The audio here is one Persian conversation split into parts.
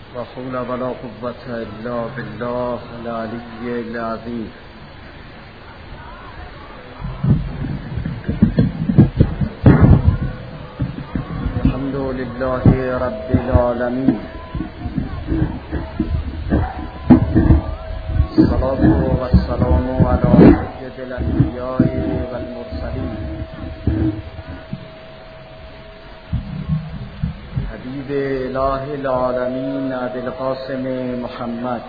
لا حول ولا قوة إلا بالله العلي العظيم. الحمد لله رب العالمين، الصلاة والسلام على سيد الأنبياء والمرسلين حبيب إله العالمين أبي القاسم محمد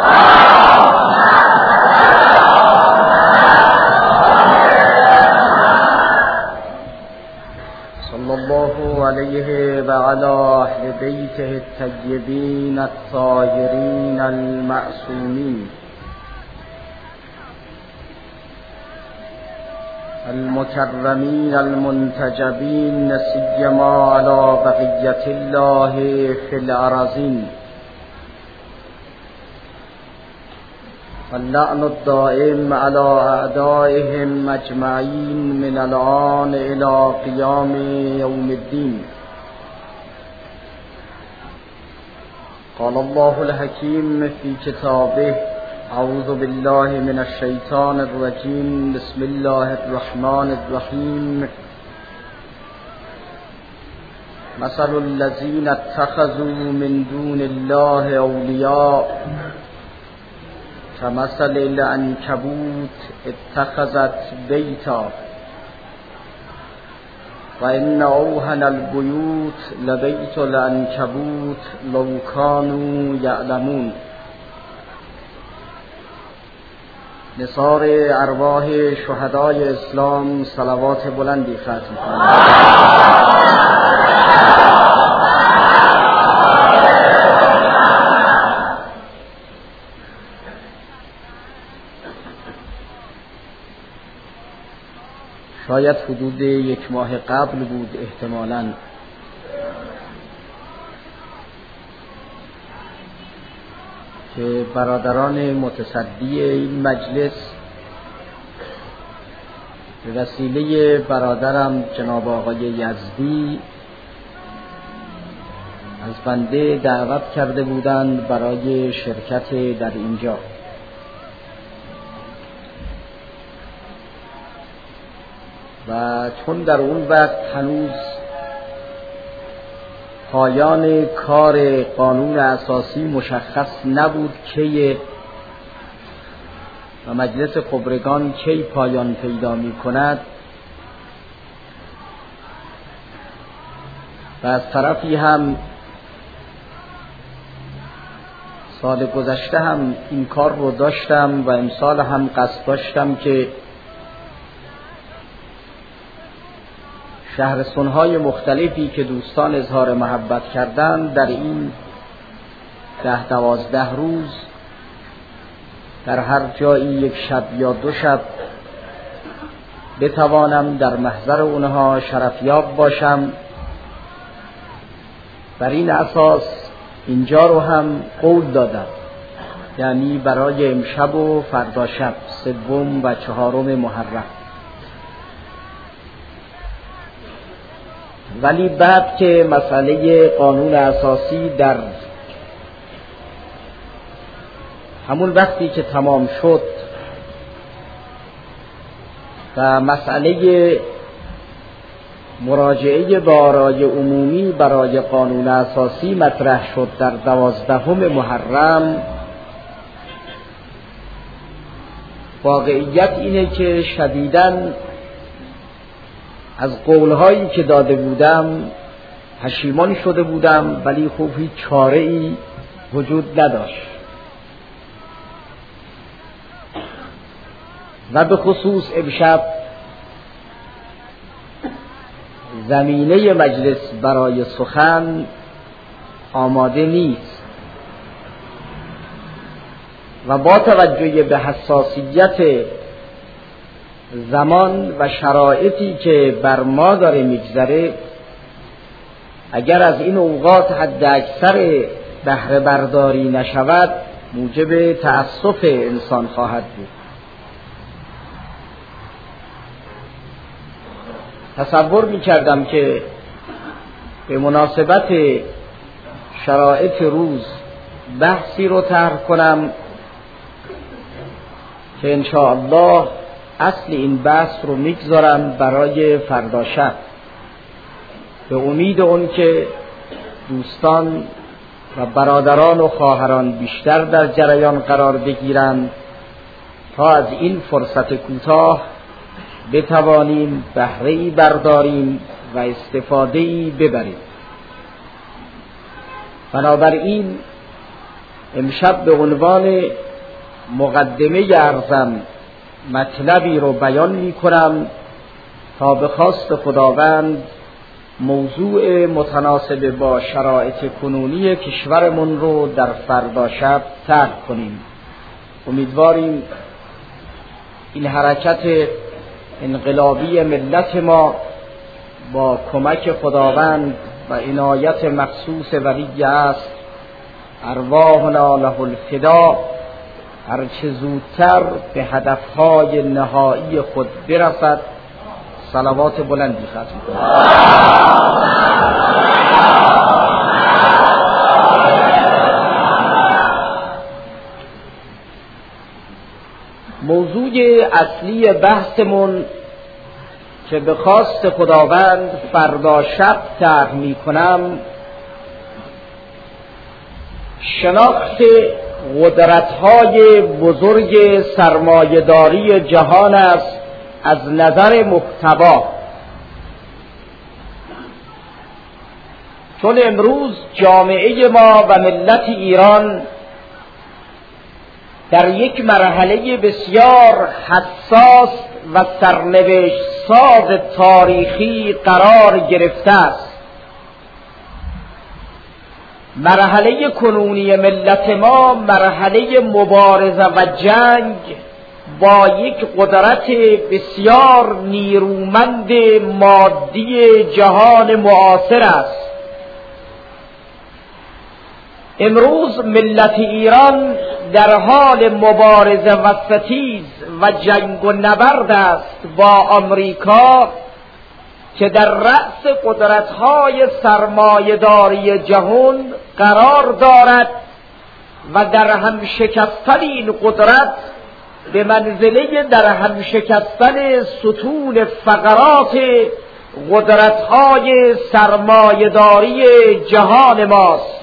صلى الله عليه وعلى أهل بيته الطيبين الطاهرين المعصومين المكرمين المنتجبين، سيما على بقية الله في الأراضين، واللعن الدائم على أعدائهم أجمعين من الآن إلى قيام يوم الدين. قال الله الحكيم في كتابه: أعوذ بالله من الشيطان الرجيم، بسم الله الرحمن الرحيم. مثل الذين اتخذوا من دون الله أولياء كمثل العنكبوت اتخذت بيتا وإن أوهن البيوت لبيت العنكبوت لو كانوا يعلمون. نثار ارواح شهدای اسلام صلوات بلندی ختم کنید. شاید حدود 1 ماه قبل بود احتمالاً که برادران متصدی این مجلس به وسیله برادرم جناب آقای یزدی از بنده دعوت کرده بودند برای شرکت در اینجا و چون در اون وقت هنوز پایان کار قانون اساسی مشخص نبود که و مجلس خبرگان کی پایان پیدا می کند و از طرفی هم سال گذشته هم این کار رو داشتم و امسال هم قصد داشتم که شهرستان‌های مختلفی که دوستان اظهار محبت کردند در این 10-12 روز در هر جایی 1 شب یا 2 شب بتوانم در محضر اونها شرفیاب باشم. بر این اساس اینجا رو هم قول دادم، یعنی برای امشب و فردا شب 3 و 4 محرم. ولی بعد که مسئله قانون اساسی در همون وقتی که تمام شد و مسئله مراجعه به آرای عمومی برای قانون اساسی مطرح شد در 12 محرم، واقعیت اینه که شدیداً از قولهایی که داده بودم پشیمان شده بودم، ولی خب هیچ چاره‌ای وجود نداشت و به خصوص امشب زمینه مجلس برای سخن آماده نیست و با توجه به حساسیت زمان و شرایطی که بر ما داره میگذره، اگر از این اوقات حد اکثر بهره برداری نشود موجب تأسف انسان خواهد بود. تصور می‌کردم که به مناسبت شرایط روز بحثی رو طرح کنم که انشاءالله اصل این بحث رو میگذارم برای فردا شب، به امید اون که دوستان و برادران و خواهران بیشتر در جریان قرار بگیرند تا از این فرصت کوتاه بتوانیم بهره‌ای برداریم و استفاده‌ای ببریم. بنابراین امشب به عنوان مقدمه ارزم مطلبی رو بیان می کنم تا به خواست خداوند موضوع متناسب با شرایط کنونی کشورمون رو در فردا شب طرح کنیم. امیدواریم این حرکت انقلابی ملت ما با کمک خداوند و عنایت مخصوص ولی است ارواحنا له الفدا هرچه زودتر به هدفهای نهایی خود برسد. صلوات بلندی ختم کنید. موضوع اصلی بحثمون که به خواست خداوند فردا شب طرح می‌کنم شناخت قدرت‌های بزرگ سرمایه‌داری جهان است از نظر محتوا. چون امروز جامعه ما و ملت ایران در یک مرحله بسیار حساس و سرنوشت ساز تاریخی قرار گرفته است. مرحله کنونی ملت ما مرحله مبارزه و جنگ با یک قدرت بسیار نیرومند مادی جهان معاصر است. امروز ملت ایران در حال مبارزه و ستیز و جنگ و نبرد است با آمریکا که در رأس قدرت‌های سرمایه‌داری جهان قرار دارد و در هم شکستن این قدرت به منزله در هم شکستن ستون فقرات قدرت‌های سرمایه‌داری جهان ماست.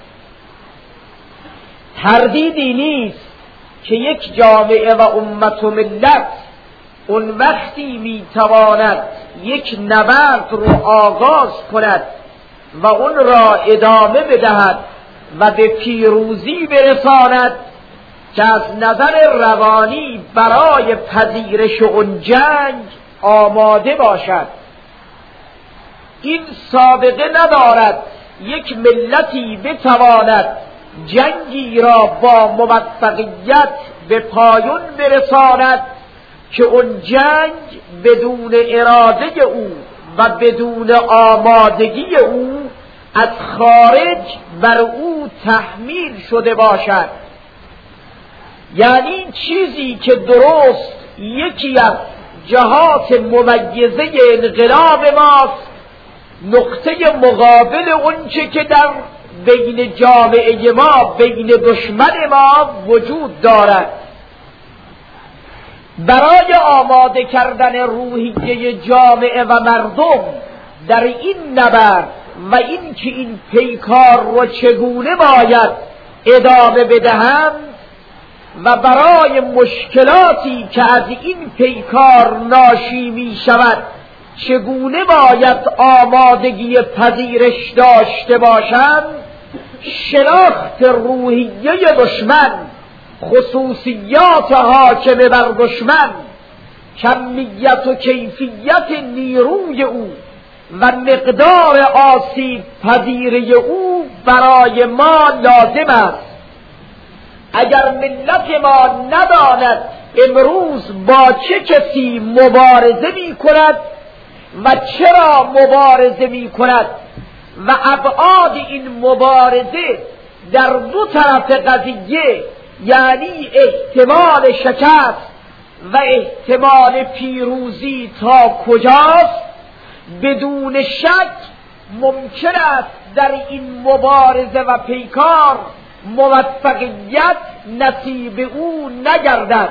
تردیدی نیست که یک جامعه و امت و ملت اون وقتی میتواند یک نبرد رو آغاز کند و اون را ادامه بدهد و به پیروزی برساند که از نظر روانی برای پذیرش اون جنگ آماده باشد. این سابقه ندارد یک ملتی بتواند جنگی را با موفقیت به پایان برساند که اون جنگ بدون اراده او و بدون آمادگی او از خارج بر او تحمیل شده باشد. یعنی چیزی که درست یکی از جهات ممیزه انقلاب ماست، نقطه مقابل اون چه که در بین جامعه ما، بین دشمن ما وجود دارد. برای آماده کردن روحیه جامعه و مردم در این نبرد و این که این پیکار رو چگونه باید ادامه بدهند و برای مشکلاتی که از این پیکار ناشی می شود چگونه باید آمادگی پذیرش داشته باشند، شناخت روحیه دشمن، خصوصیات حاکم بر دشمن، کمیت و کیفیت نیروی او و مقدار آسیب پذیری او برای ما لازم است. اگر ملت ما نداند امروز با چه کسی مبارزه می کند و چرا مبارزه می کند و ابعاد این مبارزه در دو طرف قضیه، یعنی احتمال شکست و احتمال پیروزی تا کجاست، بدون شک ممکن است در این مبارزه و پیکار موفقیت نصیب او نگردد.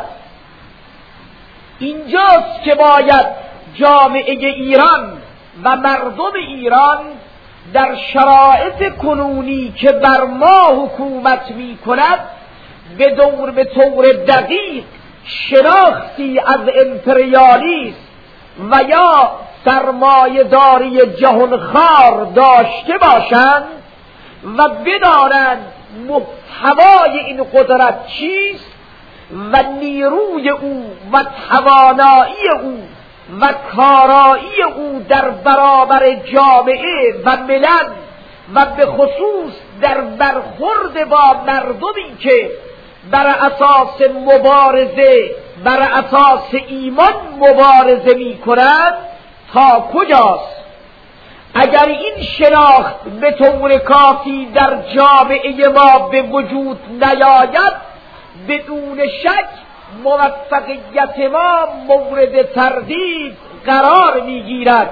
اینجاست که باید جامعه ایران و مردم ایران در شرایط کنونی که بر ما حکومت می کند به طور دقیق شناختی از امپریالیسم و یا سرمایه‌داری جهانخوار داشته باشند و بدانند محتوای این قدرت چیست و نیروی او و توانایی او و کارایی او در برابر جامعه و ملل و به خصوص در برخورد با مردمی که بر اساس مبارزه بر اساس ایمان مبارزه می کنند تا کجاست. اگر این شناخت به طور کافی در جامعه ما به وجود نیاید بدون شک موفقیت ما مورد تردید قرار میگیرد.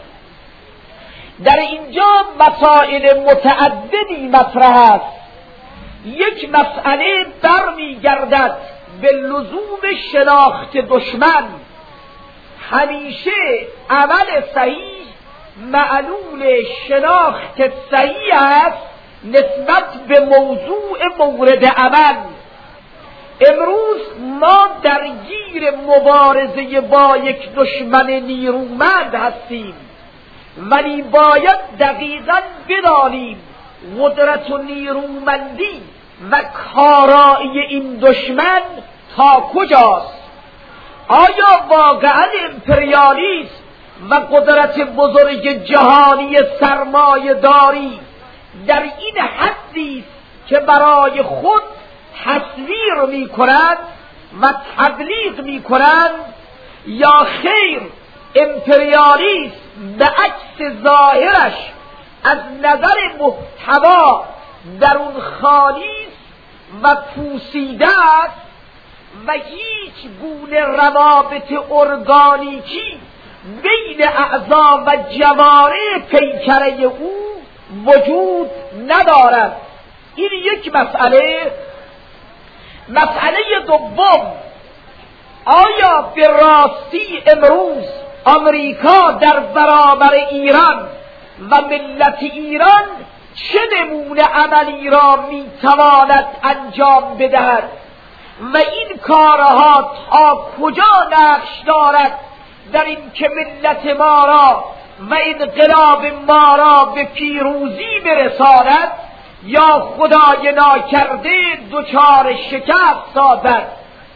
در اینجا مسائل متعددی مطرح است. یک مسئله برمیگردد به لزوم شناخت دشمن. همیشه عمل صحیح معلول شناخت صحیح است نسبت به موضوع مورد عمل. امروز ما درگیر مبارزه با یک دشمن نیرومند هستیم، ولی باید دقیقاً بدانیم قدرت و نیرومندی و کارایی این دشمن تا کجاست. آیا واقعاً امپریالیسم و قدرت بزرگ جهانی سرمایه داری در این حدی که برای خود تصویر می کنند و تبلیغ می کنند، یا خیر امپریالیسم به عکس ظاهرش از نظر محتوا در اون خالی و پوسیده است و هیچ گونه روابط ارگانیکی بین اعضا و جواره پیکره او وجود ندارد. این یک مسئله. مسئله دوم، آیا به راستی امروز آمریکا در برابر ایران و ملت ایران چه نمونه عملی را میتواند انجام بدهد و این کارها تا کجا نقش دارد در این که ملت ما را و انقلاب ما را به پیروزی برساند یا خدای ناکرده دچار شکست سازد؟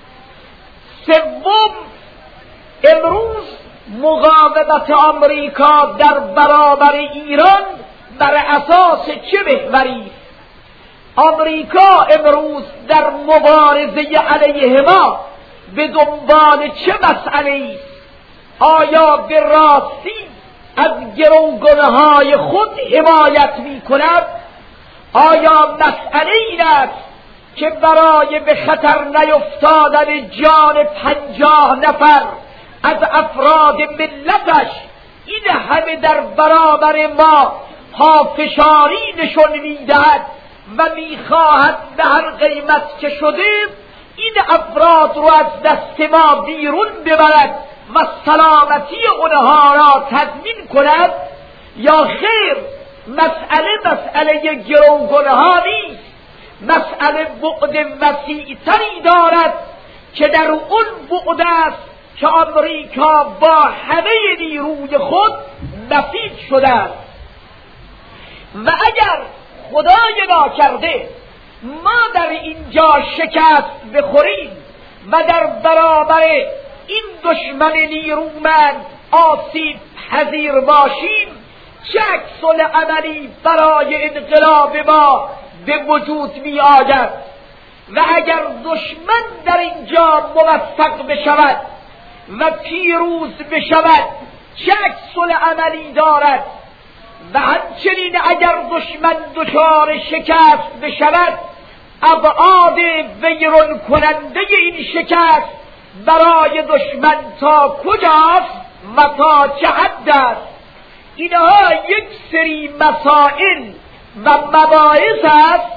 سوم، امروز مقاومت آمریکا در برابر ایران بر اساس چه محوری است؟ آمریکا امروز در مبارزه علیه ما به دنبال چه مسئله است؟ آیا به راستی از گروگانهای خود حمایت می کند؟ آیا مسئله این است که برای به خطر نیفتادن جان 50 نفر از افراد ملتش این همه در برابر ما پافشاری نشون میدهد و میخواهد به هر قیمت که شده این افراد رو از دست ما بیرون ببرد و سلامتی اونها را تضمین کند؟ یا خیر مسئله گروگانها نیست، مسئله بعد وسیع‌تری دارد که در اون بعد است که آمریکا با همه نیروی خود نفیذ شده است. و اگر خدای ناکرده ما در اینجا شکست بخوریم و در برابر این دشمن نیرومند آسیب پذیر باشیم، چه عکس‌العملی برای انقلاب ما به وجود می آید؟ و اگر دشمن در اینجا موفق بشود و پیروز بشود چه عکس‌العملی دارد؟ و همچنین اگر دشمن دچار شکست بشود ابعاد ویران کننده این شکست برای دشمن تا کجاست و تا چه حد است؟ اینها یک سری مسائل و مباحث است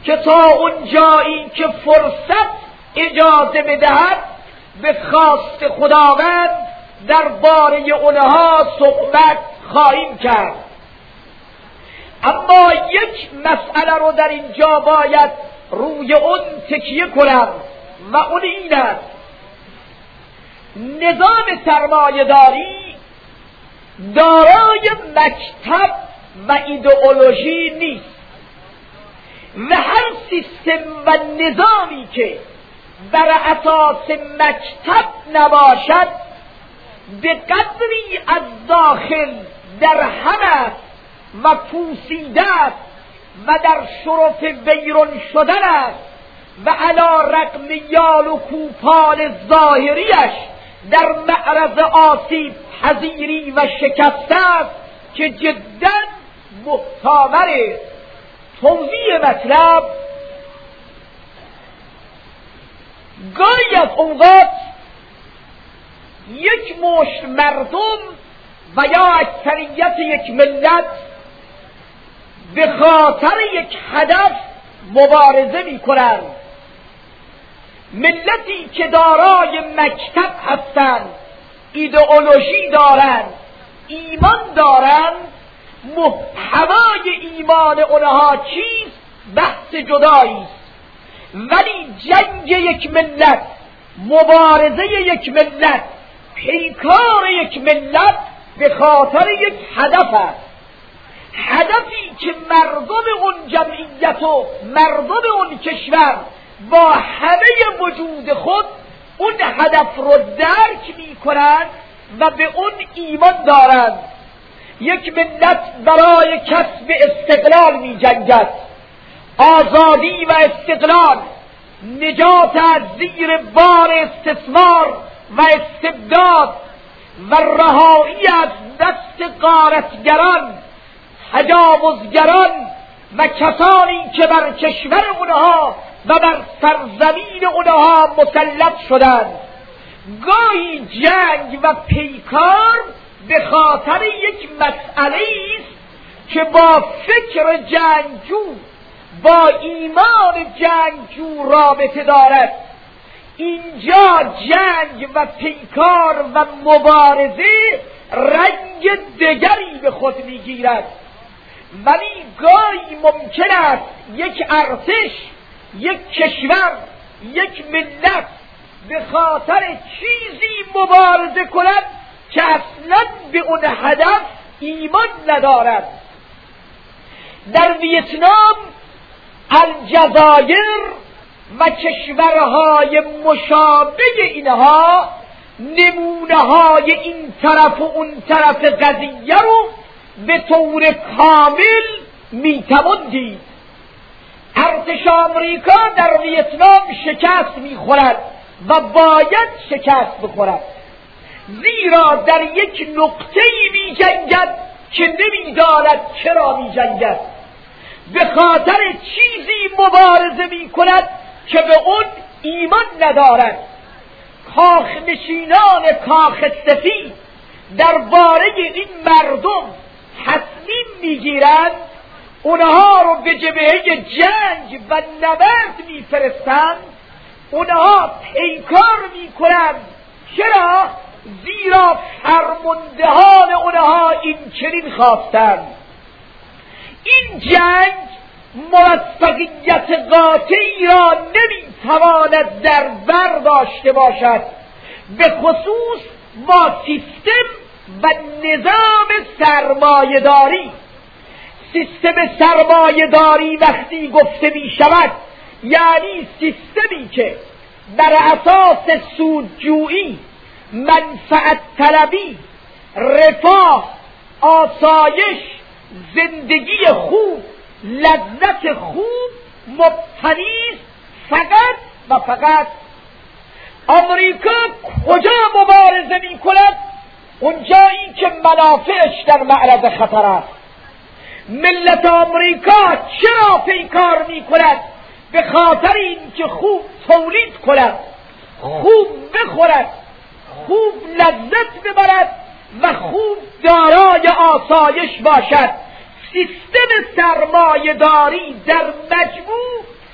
که تا اونجایی که فرصت اجازه بدهد به خواست خداوند درباره اونها صحبت خواهیم کرد. اما یک مسئله رو در اینجا باید روی اون تکیه کنم و اون این است: نظام سرمایه‌داری دارای مکتب و ایدئولوژی نیست و هر سیستم و نظامی که بر اساس مکتب نباشد به قدری از داخل در هم است و پوسیده است و در شرف بیرون شدن است و علی رغم یال و کوپال ظاهریش در معرض آسیب پذیری و شکست است که جدا محتمل است. توضیح مطلب: گاهی از اوقات یک مشت مردم و یا اکثریت یک ملت به خاطر یک هدف مبارزه می کنند. ملتی که دارای مکتب هستند، ایدئولوژی دارند، ایمان دارند، محتوای ایمان اونها چیست؟ بحث جدایی است. ولی جنگ یک ملت، مبارزه یک ملت، پیکار یک ملت به خاطر یک هدف است. هدفی که مردم اون جمعیت و مردم اون کشور با همه وجود خود اون هدف رو درک می کنند و به اون ایمان دارند. یک ملت برای کسب استقلال می جنگد، آزادی و استقلال، نجات از زیر بار استثمار و استبداد و رهایی از دست غارتگران، تجاوزگران و کسانی که بر کشور اونها و بر سرزمین اونها مسلط شدند. گاهی جنگ و پیکار به خاطر یک مسئله است که با فکر جنگجو، با ایمان جنگجو رابطه دارد. اینجا جنگ و پیکار و مبارزه رنگ دیگری به خود میگیرد. ولی گاهی ممکن است یک ارتش، یک کشور، یک ملت به خاطر چیزی مبارزه کند که اصلا به اون هدف ایمان ندارد. در ویتنام، الجزایر و کشورهای مشابه اینها نمونه‌های این طرف و اون طرف قضیه رو به طور کامل میتوان دید. ارتش آمریکا در ویتنام شکست میخورد و باید شکست بخورد، زیرا در یک نقطه‌ای می‌جنگد که نمی‌داند چرا می‌جنگد. به خاطر چیزی مبارزه می‌کند که به اون ایمان ندارد. کاخنشینان کاخ سفید درباره این مردم تصمیم می‌گیرند، اونها رو به جبهه جنگ و نبرد می‌فرستند، اونها پیکار می‌کنند. چرا؟ زیرا فرماندهان اونها این چنین خواستند. این جنگ موفقیت قاطعی را نمیتواند در بر داشته باشد، به خصوص با سیستم و نظام سرمایه‌داری. سیستم سرمایه‌داری وقتی گفته می شود یعنی سیستمی که بر اساس سودجویی، منفعت طلبی، رفاه، آسایش، زندگی خوب، لذت خوب مبتنی است فقط و فقط. آمریکا کجا مبارزه می کند؟ اونجایی که منافعش در معرض خطر است. ملت آمریکا چرا پیکار می کند؟ به خاطر این که خوب تولید کند، خوب بخورد، خوب لذت ببرد و خوب دارای آسایش باشد. سیستم سرمایه‌داری در مجموع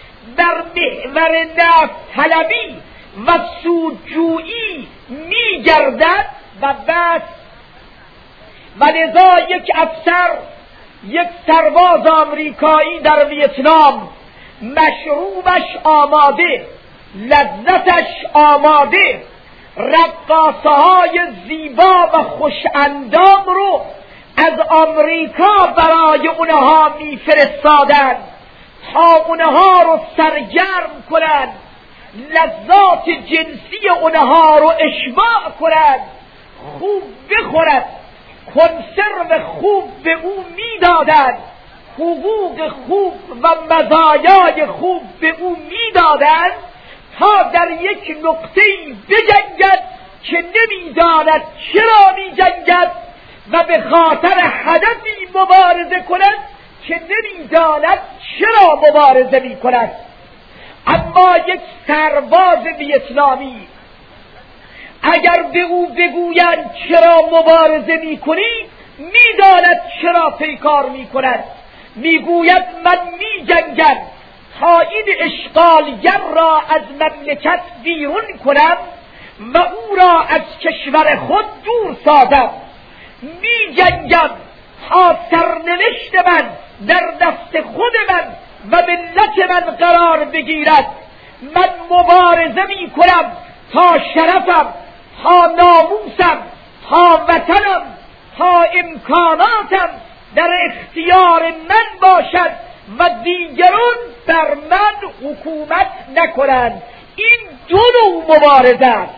محور نفع طلبی و سودجویی میگردد و بس. و لذا یک افسر، یک سرباز آمریکایی در ویتنام، مشروبش آماده، لذتش آماده، رقاصه های زیبا و خوش اندام رو از آمریکا برای اونها میفرستادن تا اونها رو سرگرم کنند، لذات جنسی اونها رو اشباع کنند، خوب بخورد، کنسرو خوب به او میدادند، حقوق خوب و مزایای خوب به او میدادند تا در یک نقطه‌ای بجنگد که نمیداند چرا میجنگد و به خاطر هدفی مبارزه کند که نمیداند چرا مبارزه میکند. اما یک سرباز ویتنامی اگر به او بگویند چرا مبارزه میکنی، میداند چرا پیکار میکند. میگوید من میجنگم تا این اشغالگر را از مملکت بیرون کنم و او را از کشور خود دور سازم. میجنگم تا سرنوشت من در دست خود من و ملت من قرار بگیرد. من مبارزه میکنم تا شرفم، تا ناموسم، تا وطنم، تا امکاناتم در اختیار من باشد و دیگران بر من حکومت نکنند. این دو نوع مبارزه است.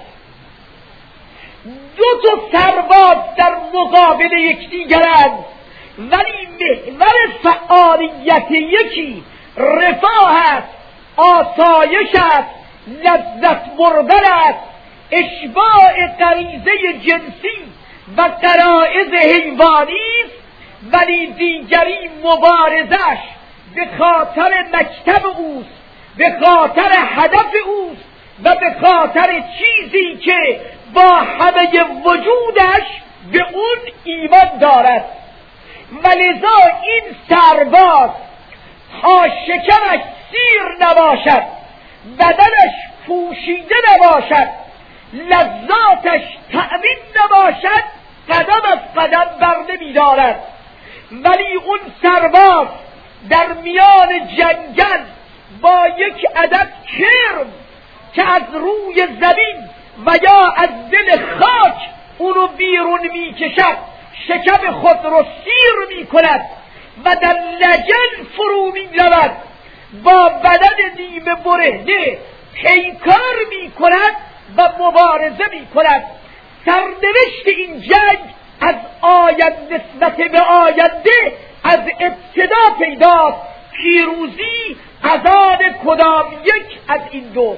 دو تا سرباز در مقابل یکدیگرند، ولی محور فعالیت یکی رفاه است، آسایش است، لذت بردن است، اشباع غریزه جنسی و غرایز حیوانی است، ولی دیگری مبارزش به خاطر مکتب اوست، به خاطر هدف اوست و به خاطر چیزی که با همه وجودش به اون ایمان دارد. ولذا این سرباز تا شکمش سیر نباشد، بدنش پوشیده نباشد، لذاتش تأمین نباشد، قدم از قدم بر نمی‌دارد. ولی اون سرباز در میان جنگل با یک عدد کرم که از روی زمین و یا از دل خاک اونو بیرون میکشد، شکم خود رو سیر میکند و در لجن فرو میرود، با بدن نیمه برهنه پیکار میکند و مبارزه میکند. سرنوشت این جنگ از آینده نسبت به آینده از ابتدا پیداست. پیروزی از آن کدام یک از این دو؟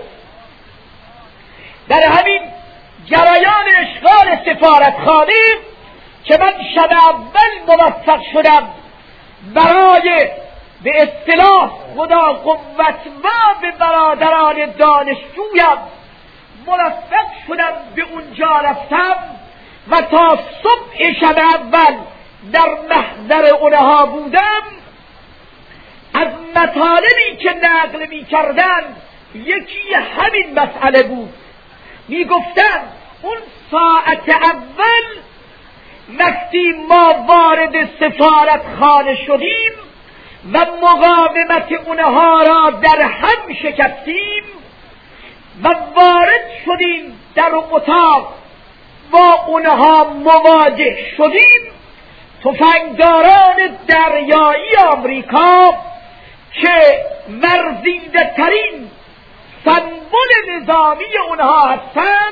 در همین جریان اشغال سفارتخانه که من شب اول موفق شدم برای به اصطلاح خدا قوت ما به برادران دانشجویم موفق شدم به اونجا رفتم و تا صبح شب اول در محضر اونها بودم. از مطالبی که نقل می کردن یکی همین مسئله بود. می گفتن اون ساعت اول وقتی ما وارد سفارتخانه شدیم و مقاومت اونها را در هم شکستیم و وارد شدیم در اتاق با اونها مواجه شدیم، تفنگداران دریایی آمریکا که ورزیده ترین سمبل نظامی اونها هستند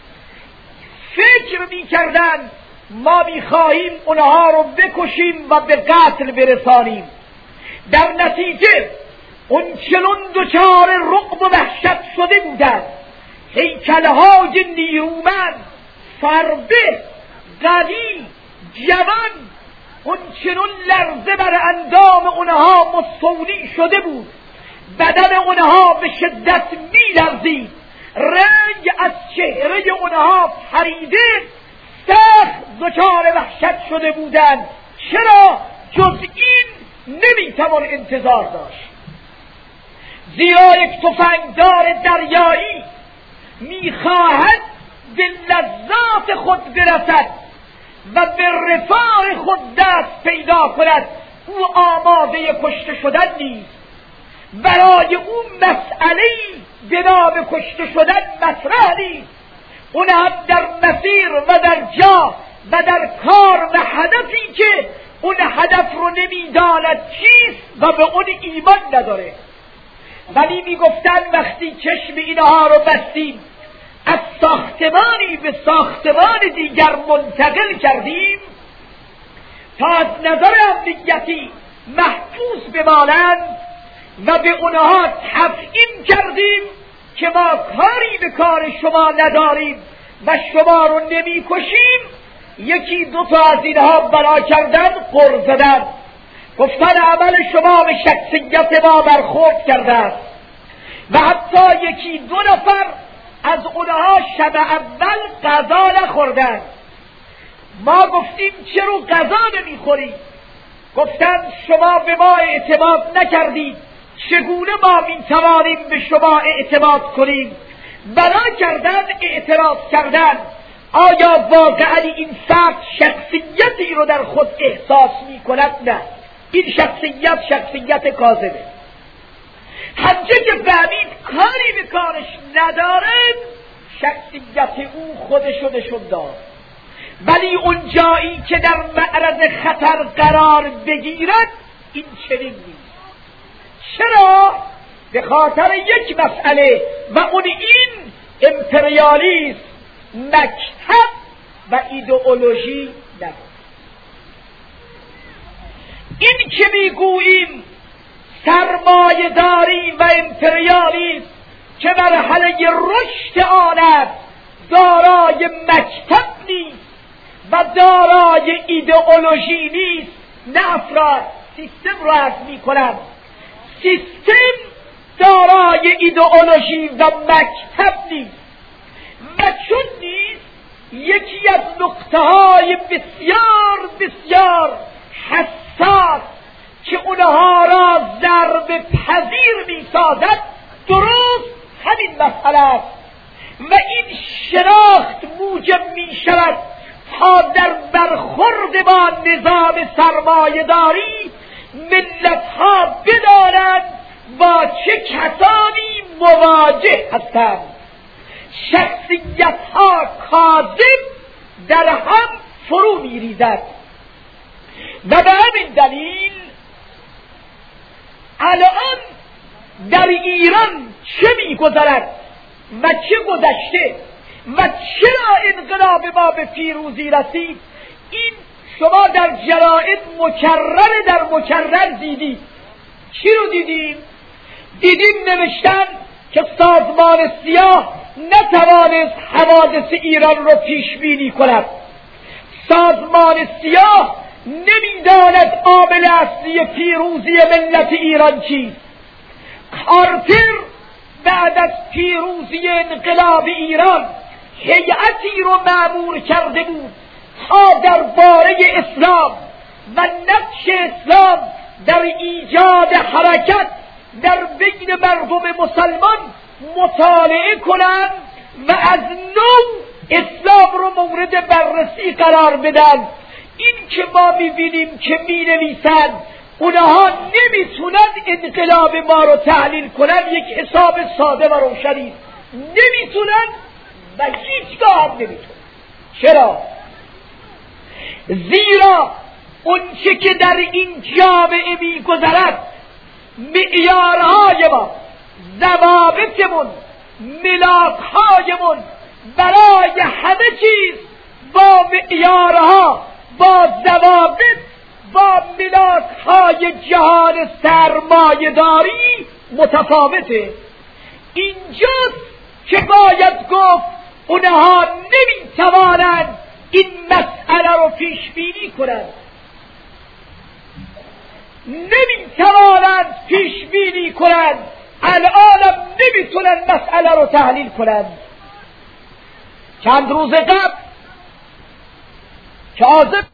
فکر می کردن ما می خواهیم اونها رو بکشیم و به قتل برسانیم. در نتیجه اون چنون دچار رعب و وحشت شده بودند، هیکل‌های نیرومند، فربه، قوی، جوان، اون چنون لرزه بر اندام اونها مستولی شده بود، بدن اونها به شدت می لرزید، رنگ از چهره اونها پریده، سخت دچار وحشت شده بودند. چرا؟ جز این نمیتوان انتظار داشت. زیرا یک تفنگدار دریایی میخواهد به لذات خود برسد و به رفاه خود دست پیدا کند، او آماده کشته شدن نیست. برای او مسئله‌ای به نام کشته شدن مطرح نیست. اون هم در مسیر و در جا و در کار و هدفی که اون هدف رو نمیداند چیست و به اون ایمان نداره. ولی میگفتن وقتی چشم اینها رو بستیم، از ساختمانی به ساختمان دیگر منتقل کردیم تا از نظر امنیتی محفوظ بمانند و به اونها تفهیم کردیم که ما کاری به کار شما نداریم و شما رو نمی کشیم، یکی دو تا از اینها بنا کردن، غر زدن، گفتن عمل شما به شخصیت ما برخورد کرده است و حتی یکی دو نفر از اونها شب اول غذا نخوردن. ما گفتیم چرا غذا نمیخوری؟ گفتن شما به ما اعتماد نکردید، چگونه ما میتوانیم به شما اعتماد کنیم؟ بنا کردن، اعتراض کردن. آیا واقعا این فرد شخصیتی رو در خود احساس میکند؟ نه، این شخصیت کاذبه. هرچه که فهمید کاری به کارش ندارد، شخصیت او خودشو نشون داد. ولی اون جایی که در معرض خطر قرار بگیرد، این چنین نیست. چرا؟ به خاطر یک مسئله و اون این امپریالیسم، مکتب و ایدئولوژی نبود. این که میگوییم سرمایه‌داری و امپریالیسم که مرحله رشد آن است، دارای مکتب نیست و دارای ایدئولوژی نیست. نه افراد، سیستم را عرض می‌کنم. سیستم دارای ایدئولوژی و مکتب نیست و چون نیست، یکی از نقطه‌های بسیار بسیار حساس که اونها را ضرب پذیر می‌سازد، درست همین مسئله است و این شناخت موجب می‌شود تا در برخورد با نظام سرمایه‌داری ملت‌ها بدانند با چه کسانی مواجه هستند. شخصیت‌ها کاذب در هم فرو می‌ریزد و به همین دلیل الان در ایران چه می‌گذرد و چه گذشته و چرا انقلاب ما به پیروزی رسید، این شما در جراید مکرر دیدید. چی رو دیدیم؟ دیدیم نوشتن که سازمان سیاه نتوانست حوادث ایران رو پیش بینی کند. سازمان سیاه نمیداند عامل اصلی پیروزی ملت ایران چیست. کارتر بعد از پیروزی انقلاب ایران هیئتی رو مأمور کرده بود تا درباره اسلام و نقش اسلام در ایجاد حرکت در بین مردم مسلمان مطالعه کنند و از نو اسلام رو مورد بررسی قرار بدن. این که ما میبینیم که مینویسند اونها نمیتونن انقلاب ما رو تحلیل کنن، یک حساب ساده و روشنی نمیتونن و هیچگاه هم نمیتونن. چرا؟ زیرا اون چه که در این جامعه میگذرد، معیارهای ما، ضوابطمون، ملاک‌هایمون برای همه چیز با معیارها، با ضوابط، با ملاک‌های جهان سرمایه‌داری متفاوته. اینجاست که باید گفت اونها نمیتوانند این مسئله رو پیش بینی کنند، نمیتوانند پیش بینی کنند، الانم نمیتونن مسئله رو تحلیل کنند. چند روز قبل کاظم